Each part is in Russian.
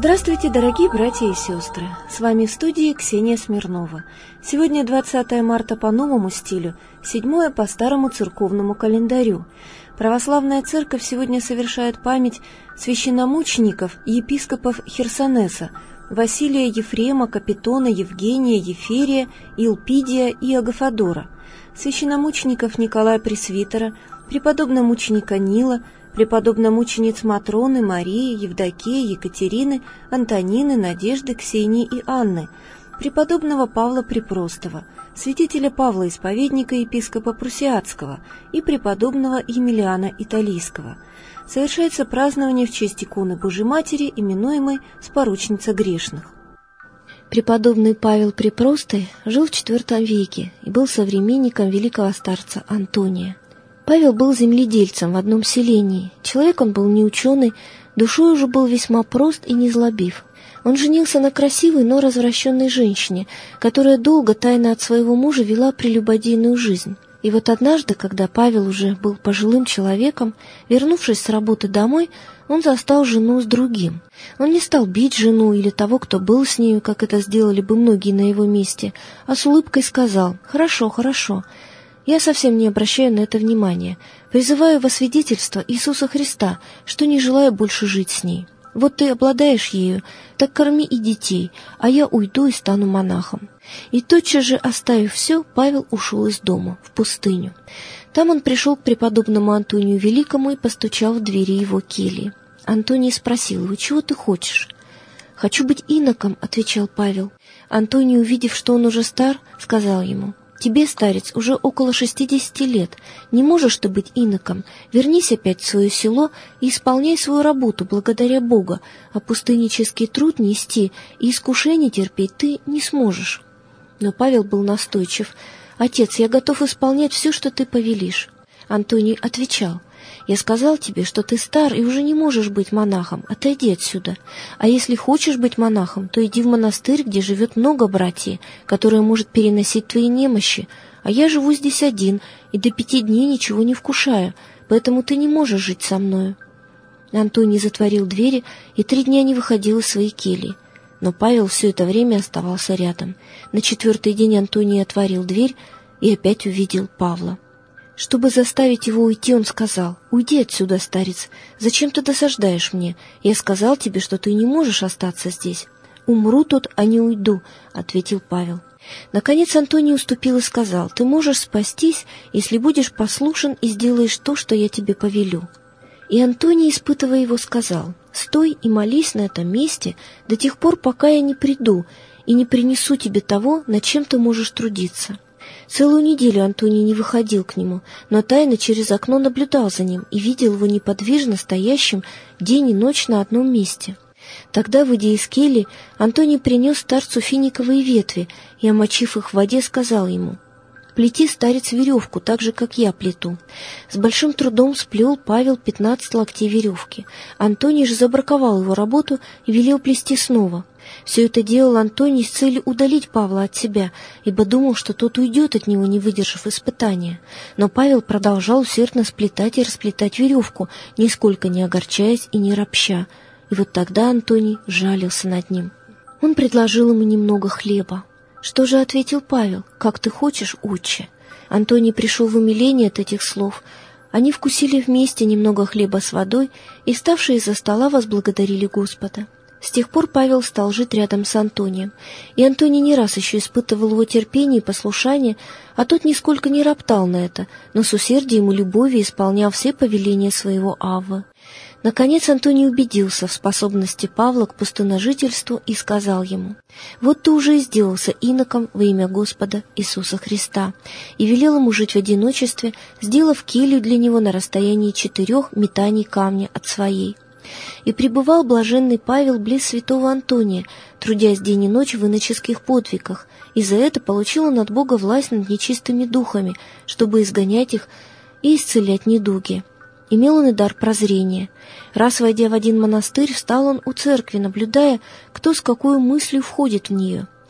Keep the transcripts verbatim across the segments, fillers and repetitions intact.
Здравствуйте, дорогие братья и сестры! С вами в студии Ксения Смирнова. Сегодня двадцатое марта по новому стилю, седьмое по старому церковному календарю. Православная церковь сегодня совершает память священномучеников и епископов Херсонеса Василия, Ефрема, Капитона, Евгения, Еферия, Илпидия и Агафодора, священномучеников Николая Пресвитера, преподобномученика Нила, преподобномучениц Матроны, Марии, Евдокии, Екатерины, Антонины, Надежды, Ксении и Анны, преподобного Павла Препростого, святителя Павла Исповедника, епископа Прусиатского и преподобного Емельяна Италийского. Совершается празднование в честь иконы Божьей Матери, именуемой Споручница грешных. Преподобный Павел Препростый жил в четвёртом веке и был современником великого старца Антония. Павел был земледельцем в одном селении. Человек он был не ученый, душой уже был весьма прост и незлобив. Он женился на красивой, но развращенной женщине, которая долго тайно от своего мужа вела прелюбодейную жизнь. И вот однажды, когда Павел уже был пожилым человеком, вернувшись с работы домой, он застал жену с другим. Он не стал бить жену или того, кто был с нею, как это сделали бы многие на его месте, а с улыбкой сказал: «Хорошо, хорошо. Я совсем не обращаю на это внимания. Призываю во свидетельство Иисуса Христа, что не желаю больше жить с ней. Вот ты обладаешь ею, так корми и детей, а я уйду и стану монахом». И тотчас же, оставив все, Павел ушел из дома, в пустыню. Там он пришел к преподобному Антонию Великому и постучал в двери его кельи. Антоний спросил его: «Чего ты хочешь?» «Хочу быть иноком», — отвечал Павел. Антоний, увидев, что он уже стар, сказал ему: «Тебе, старец, уже около шестидесяти лет. Не можешь ты быть иноком. Вернись опять в свое село и исполняй свою работу благодаря Бога, а пустыннический труд нести и искушение терпеть ты не сможешь». Но Павел был настойчив. «Отец, я готов исполнять все, что ты повелишь». Антоний отвечал: «Я сказал тебе, что ты стар и уже не можешь быть монахом. Отойди отсюда. А если хочешь быть монахом, то иди в монастырь, где живет много братьев, которые может переносить твои немощи. А я живу здесь один и до пяти дней ничего не вкушаю, поэтому ты не можешь жить со мною». Антоний затворил двери и три дня не выходил из своей кельи. Но Павел все это время оставался рядом. На четвертый день Антоний отворил дверь и опять увидел Павла. Чтобы заставить его уйти, он сказал: «Уйди отсюда, старец, зачем ты досаждаешь мне? Я сказал тебе, что ты не можешь остаться здесь». «Умру тут, а не уйду», — ответил Павел. Наконец Антоний уступил и сказал: «Ты можешь спастись, если будешь послушен и сделаешь то, что я тебе повелю». И Антоний, испытывая его, сказал: «Стой и молись на этом месте до тех пор, пока я не приду и не принесу тебе того, над чем ты можешь трудиться». Целую неделю Антоний не выходил к нему, но тайно через окно наблюдал за ним и видел его неподвижно стоящим день и ночь на одном месте. Тогда, выйдя из кельи, Антоний принес старцу финиковые ветви и, омочив их в воде, сказал ему: «Плети, старец, веревку, так же, как я плету». С большим трудом сплел Павел пятнадцать локтей веревки. Антоний же забраковал его работу и велел плести снова. Все это делал Антоний с целью удалить Павла от себя, ибо думал, что тот уйдет от него, не выдержав испытания. Но Павел продолжал усердно сплетать и расплетать веревку, нисколько не огорчаясь и не ропща. И вот тогда Антоний жалился над ним. Он предложил ему немного хлеба. «Что же?» — ответил Павел. «Как ты хочешь, отче». Антоний пришел в умиление от этих слов. Они вкусили вместе немного хлеба с водой и, вставшие из-за стола, возблагодарили Господа. С тех пор Павел стал жить рядом с Антонием, и Антоний не раз еще испытывал его терпение и послушание, а тот нисколько не роптал на это, но с усердием и любовью исполнял все повеления своего Аввы. Наконец Антоний убедился в способности Павла к пустынножительству и сказал ему: «Вот ты уже и сделался иноком во имя Господа Иисуса Христа», и велел ему жить в одиночестве, сделав келью для него на расстоянии четырех метаний камня от своей. И пребывал блаженный Павел близ святого Антония, трудясь день и ночь в иноческих подвигах, и за это получил он от Бога власть над нечистыми духами, чтобы изгонять их и исцелять недуги. Имел он и дар прозрения. Раз, войдя в один монастырь, встал он у церкви, наблюдая, кто с какой мыслью входит в нее.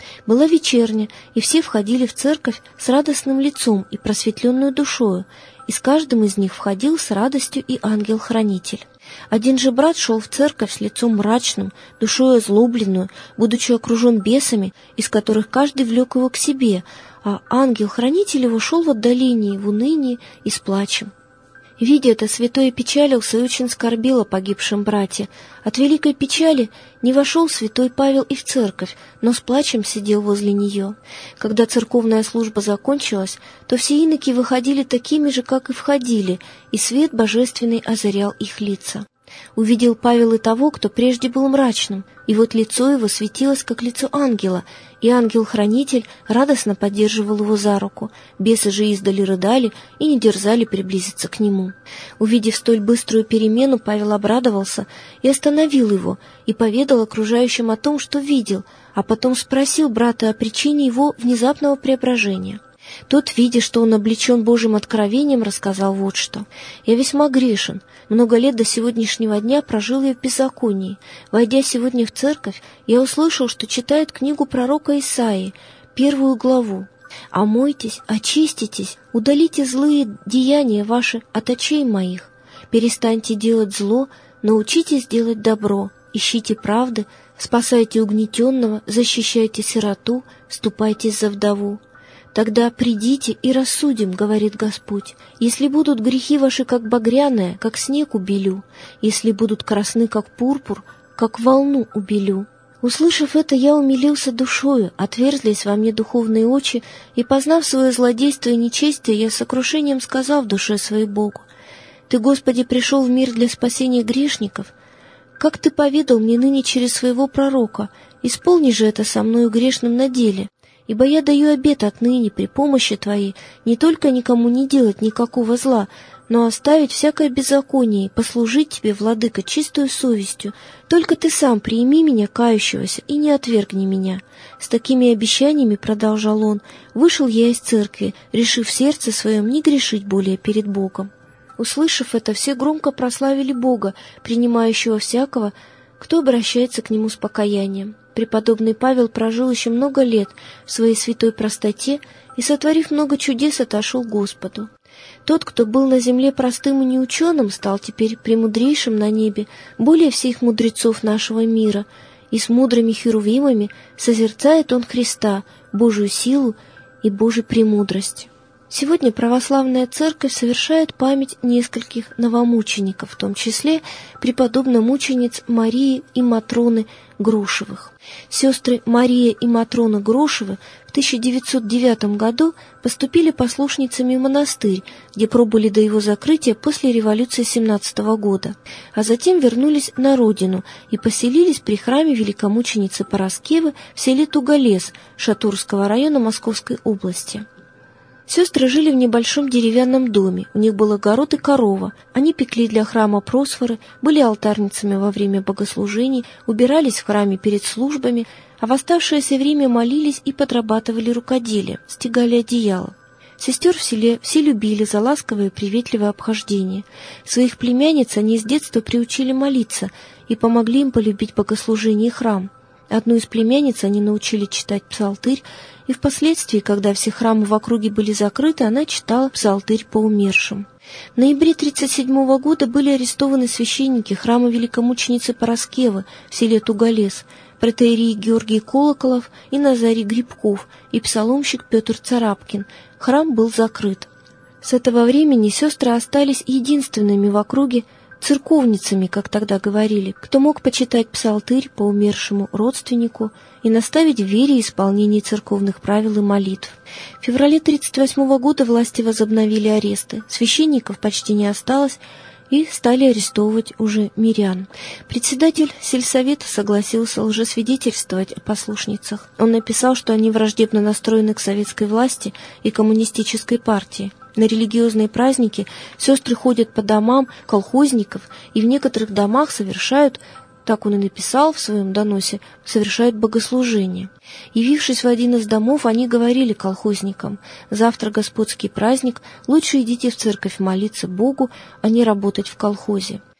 Была вечерня, и все входили в церковь с радостным лицом и просветленную душою, и с каждым из них входил с радостью и ангел-хранитель. Один же брат шел в церковь с лицом мрачным, душою озлобленную, будучи окружен бесами, из которых каждый влек его к себе, а ангел-хранитель его шел в отдалении, в унынии и с плачем. Видя это, святой опечалился и очень скорбел о погибшем брате. От великой печали не вошел святой Павел и в церковь, но с плачем сидел возле нее. Когда церковная служба закончилась, то все иноки выходили такими же, как и входили, и свет божественный озарял их лица. Увидел Павел и того, кто прежде был мрачным, и вот лицо его светилось, как лицо ангела, и ангел-хранитель радостно поддерживал его за руку. Бесы же издали рыдали и не дерзали приблизиться к нему. Увидев столь быструю перемену, Павел обрадовался и остановил его, и поведал окружающим о том, что видел, а потом спросил брата о причине его внезапного преображения. Тот, видя, что он облечен Божьим откровением, рассказал вот что. «Я весьма грешен. Много лет до сегодняшнего дня прожил я в беззаконии. Войдя сегодня в церковь, я услышал, что читают книгу пророка Исаии, первую главу. «Омойтесь, очиститесь, удалите злые деяния ваши от очей моих. Перестаньте делать зло, научитесь делать добро, ищите правды, спасайте угнетенного, защищайте сироту, вступайтесь за вдову. Тогда придите и рассудим, говорит Господь. Если будут грехи ваши, как багряное, как снег убелю, если будут красны, как пурпур, как волну убелю». Услышав это, я умилился душою, отверзлись во мне духовные очи, и, познав свое злодейство и нечестие, я с сокрушением сказал в душе своей Богу: «Ты, Господи, пришел в мир для спасения грешников. Как Ты поведал мне ныне через своего пророка, исполни же это со мною грешным на деле. Ибо я даю обет отныне при помощи Твоей не только никому не делать никакого зла, но оставить всякое беззаконие и послужить Тебе, Владыка, чистою совестью. Только Ты сам приими меня, кающегося, и не отвергни меня». С такими обещаниями, продолжал он, вышел я из церкви, решив в сердце своем не грешить более перед Богом. Услышав это, все громко прославили Бога, принимающего всякого, кто обращается к Нему с покаянием. Преподобный Павел прожил еще много лет в своей святой простоте и, сотворив много чудес, отошел к Господу. Тот, кто был на земле простым и неученым, стал теперь премудрейшим на небе, более всех мудрецов нашего мира, и с мудрыми херувимами созерцает он Христа, Божию силу и Божию премудрость. Сегодня православная церковь совершает память нескольких новомучеников, в том числе преподобно-мучениц Марии и Матроны Грошевых. Сестры Мария и Матрона Грошевы в тысяча девятьсот девятом году поступили послушницами в монастырь, где пробыли до его закрытия после революции семнадцатого года, а затем вернулись на родину и поселились при храме великомученицы Параскевы в селе Туголес Шатурского района Московской области. Сестры жили в небольшом деревянном доме, у них был огород и корова, они пекли для храма просфоры, были алтарницами во время богослужений, убирались в храме перед службами, а в оставшееся время молились и подрабатывали рукоделием, стегали одеяло. Сестер в селе все любили за ласковое и приветливое обхождение. Своих племянниц они с детства приучили молиться и помогли им полюбить богослужение и храм. Одну из племянниц они научили читать псалтырь, и впоследствии, когда все храмы в округе были закрыты, она читала псалтырь по умершим. В ноябре тридцать седьмого года были арестованы священники храма великомученицы Параскевы в селе Туголес, протоиерей Георгий Колоколов и Назарий Грибков и псаломщик Петр Царапкин. Храм был закрыт. С этого времени сестры остались единственными в округе церковницами, как тогда говорили, кто мог почитать псалтырь по умершему родственнику и наставить в вере и исполнении церковных правил и молитв. В феврале тридцать восьмого года власти возобновили аресты, священников почти не осталось, и стали арестовывать уже мирян. Председатель сельсовета согласился лжесвидетельствовать о послушницах. Он написал, что они враждебно настроены к советской власти и коммунистической партии. На религиозные праздники сестры ходят по домам колхозников и в некоторых домах совершают, так он и написал в своем доносе, совершают богослужение. Явившись в один из домов, они говорили колхозникам: «Завтра господский праздник, лучше идите в церковь молиться Богу, а не работать в колхозе».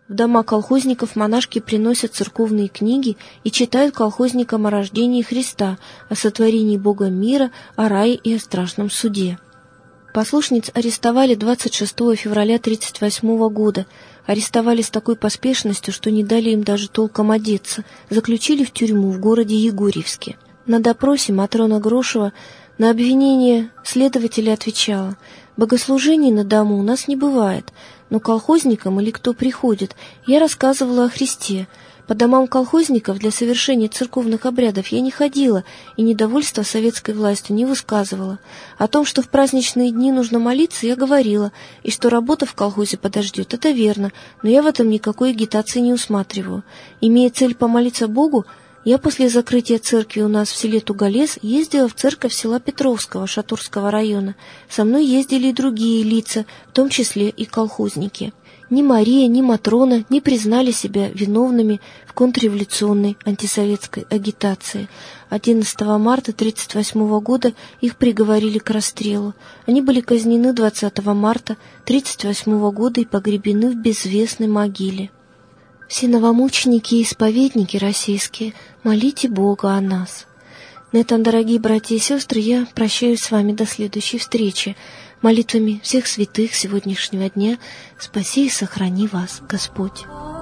В дома колхозников монашки приносят церковные книги и читают колхозникам о рождении Христа, о сотворении Богом мира, о рае и о страшном суде. Послушниц арестовали двадцать шестого февраля тридцать восьмого года. Арестовали с такой поспешностью, что не дали им даже толком одеться. Заключили в тюрьму в городе Егорьевске. На допросе Матрона Грошева на обвинение следователя отвечала: «Богослужений на дому у нас не бывает, но колхозникам или кто приходит, я рассказывала о Христе. По домам колхозников для совершения церковных обрядов я не ходила и недовольства советской властью не высказывала. О том, что в праздничные дни нужно молиться, я говорила, и что работа в колхозе подождет, это верно, но я в этом никакой агитации не усматриваю. Имея цель помолиться Богу, я после закрытия церкви у нас в селе Туголес ездила в церковь села Петровского Шатурского района. Со мной ездили и другие лица, в том числе и колхозники. Ни Мария, ни Матрона не признали себя виновными в контрреволюционной антисоветской агитации. одиннадцатого марта тридцать восьмого года их приговорили к расстрелу. Они были казнены двадцатого марта тридцать восьмого года и погребены в безвестной могиле. Все новомученики и исповедники российские, молите Бога о нас. На этом, дорогие братья и сестры, я прощаюсь с вами до следующей встречи. Молитвами всех святых сегодняшнего дня спаси и сохрани вас, Господь.